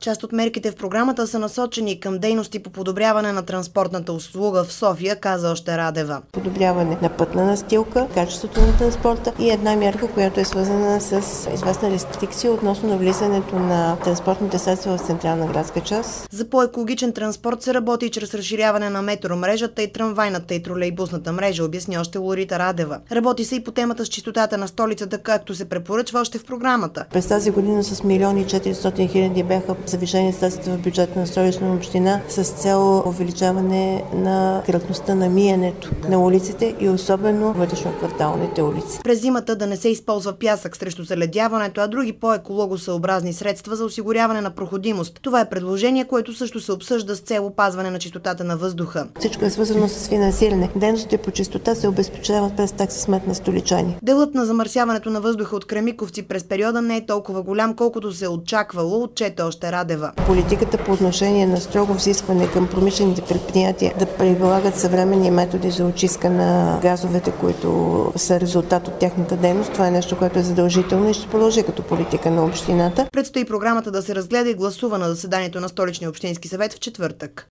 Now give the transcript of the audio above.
Част от мерките в програмата са насочени към дейности по подобряване на транспортната услуга в София, каза още Радева. Подобряване на пътна настилка, качеството на транспорта и една мярка, която е свързана с известна рестрикция относно навлизането на транспортните средства в централна градска част. За по-екологичен транспорт се работи и чрез разширяване на метромрежата и трамвайната и тролейбусната мрежа, обясни още Лорита Радева. Работи се и по темата с чистотата на столицата, както се препоръчва още в програмата. През тази година с 1 400 000 бяха завишени средства в бюджета на Столична община с цел увеличаване на кръвността на миенето на улиците и особено вътрешно-кварталните улици. През зимата да не се използва пясък срещу заледяването, а други по-екологосъобразни средства за осигуряване на проходимост. Това е предложение, което също се обсъжда с цел опазване на чистотата на въздуха. Всичко е свързано с финансиране. Дейностите по чистота се обезпечават през такси смет на столичани. Делът на замърсяването на въздуха от Кремиковци през периода не е толкова голям, колкото се очаквало, отчете още Радева. Политиката по отношение на строго взискване към промишлените предприятия да прилагат съвременни методи за очистка на газовете, които са резултат от тяхната дейност, това е нещо, което е задължително и ще продължи като политика на общината. Предстои програмата да се разгледа и гласува на заседанието на Столичния общински съвет в четвъртък.